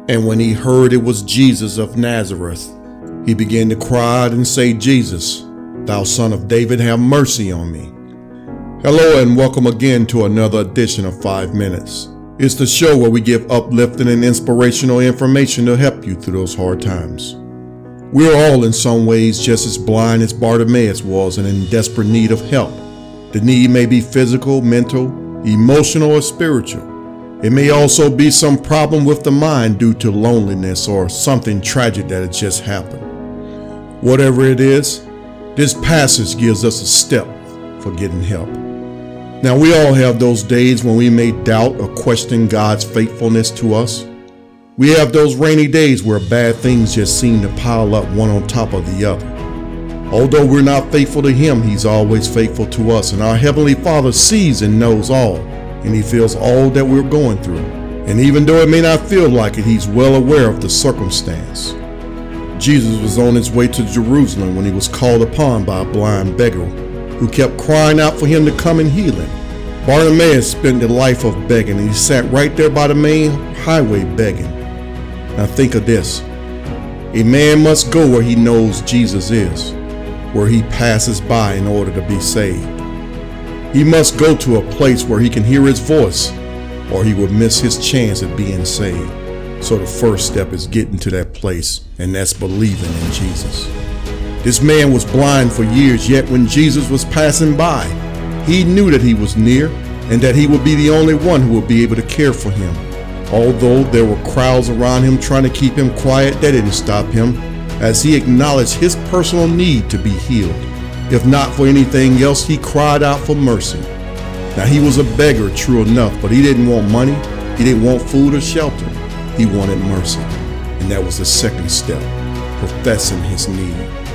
And when he heard it was Jesus of Nazareth, he began to cry out and say, Jesus, thou son of David, have mercy on me. Hello and welcome again to another edition of 5 Minutes. It's the show where we give uplifting and inspirational information to help you through those hard times. We're all in some ways just as blind as Bartimaeus was and in desperate need of help. The need may be physical, mental, emotional, or spiritual. It may also be some problem with the mind due to loneliness or something tragic that had just happened. Whatever it is, this passage gives us a step for getting help. Now, we all have those days when we may doubt or question God's faithfulness to us. We have those rainy days where bad things just seem to pile up one on top of the other. Although we're not faithful to Him, He's always faithful to us, and our Heavenly Father sees and knows all, and He feels all that we're going through. And even though it may not feel like it, He's well aware of the circumstance. Jesus was on his way to Jerusalem when he was called upon by a blind beggar who kept crying out for him to come and heal him. Bartimaeus spent the life of begging, and he sat right there by the main highway begging. Now think of this. A man must go where he knows Jesus is, where he passes by in order to be saved. He must go to a place where he can hear his voice, or he will miss his chance at being saved. So the first step is getting to that place, and that's believing in Jesus. This man was blind for years, yet when Jesus was passing by, he knew that he was near and that he would be the only one who would be able to care for him. Although there were crowds around him trying to keep him quiet, that didn't stop him, as he acknowledged his personal need to be healed. If not for anything else, he cried out for mercy. Now, he was a beggar, true enough, but he didn't want money, he didn't want food or shelter. He wanted mercy, and that was the second step, professing his need.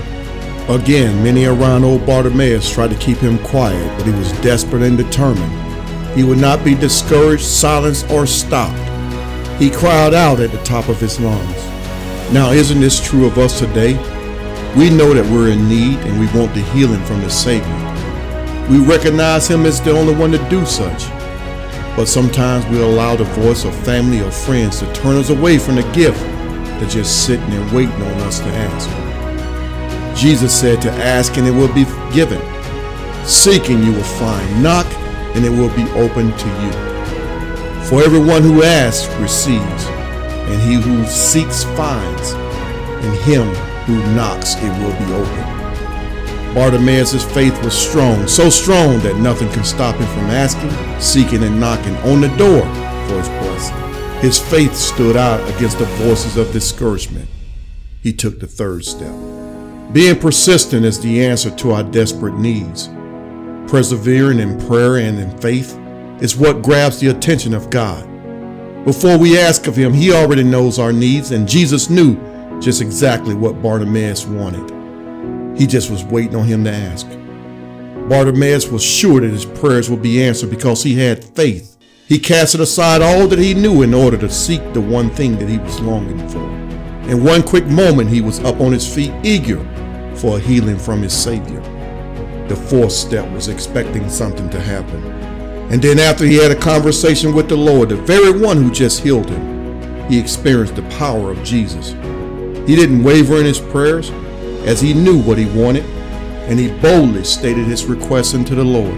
Again, many around old Bartimaeus tried to keep him quiet, but he was desperate and determined. He would not be discouraged, silenced, or stopped. He cried out at the top of his lungs. Now, isn't this true of us today? We know that we're in need and we want the healing from the Savior. We recognize Him as the only one to do such. But sometimes we allow the voice of family or friends to turn us away from the gift that's just sitting and waiting on us to answer. Jesus said to ask and it will be given. Seek and you will find. Knock and it will be open to you. For everyone who asks receives, and he who seeks finds, and him who knocks it will be open. Bartimaeus' faith was strong, so strong that nothing can stop him from asking, seeking, and knocking on the door for his blessing. His faith stood out against the voices of discouragement. He took the third step. Being persistent is the answer to our desperate needs. Persevering in prayer and in faith is what grabs the attention of God. Before we ask of Him, He already knows our needs, and Jesus knew just exactly what Bartimaeus wanted. He just was waiting on him to ask. Bartimaeus was sure that his prayers would be answered because he had faith. He casted aside all that he knew in order to seek the one thing that he was longing for. In one quick moment, he was up on his feet, eager for a healing from his Savior. The fourth step was expecting something to happen. And then after he had a conversation with the Lord, the very one who just healed him, he experienced the power of Jesus. He didn't waver in his prayers, as he knew what he wanted, and he boldly stated his request unto the Lord.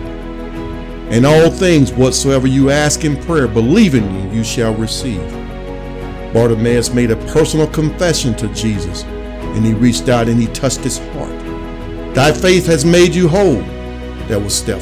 In all things whatsoever you ask in prayer, believing you shall receive. Bartimaeus made a personal confession to Jesus, and he reached out and he touched his heart. Thy faith has made you whole. That was step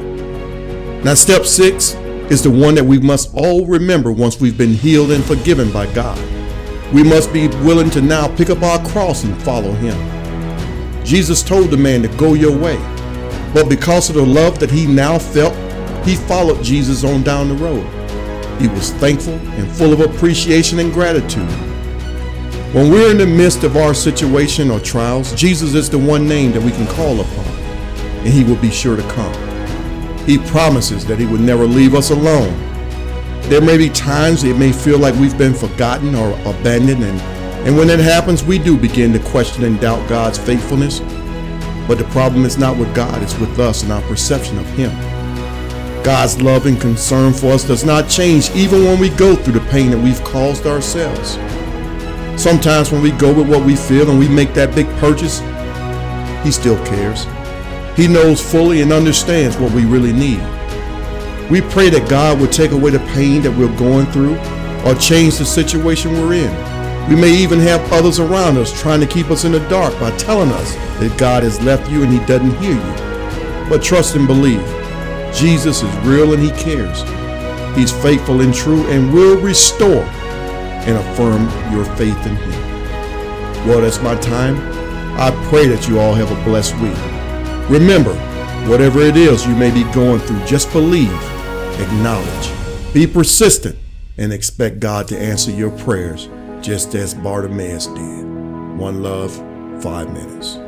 5. Now step 6 is the one that we must all remember once we've been healed and forgiven by God. We must be willing to now pick up our cross and follow Him. Jesus told the man to go your way, but because of the love that he now felt, he followed Jesus on down the road. He was thankful and full of appreciation and gratitude. When we're in the midst of our situation or trials, Jesus is the one name that we can call upon, and He will be sure to come. He promises that He would never leave us alone. There may be times it may feel like we've been forgotten or abandoned, and when that happens, we do begin to question and doubt God's faithfulness. But the problem is not with God, it's with us and our perception of Him. God's love and concern for us does not change even when we go through the pain that we've caused ourselves. Sometimes when we go with what we feel and we make that big purchase, He still cares. He knows fully and understands what we really need. We pray that God will take away the pain that we're going through or change the situation we're in. We may even have others around us trying to keep us in the dark by telling us that God has left you and He doesn't hear you. But trust and believe. Jesus is real and He cares. He's faithful and true and will restore and affirm your faith in Him. Well, that's my time. I pray that you all have a blessed week. Remember, whatever it is you may be going through, just believe, acknowledge, be persistent, and expect God to answer your prayers just as Bartimaeus did. One love, 5 minutes.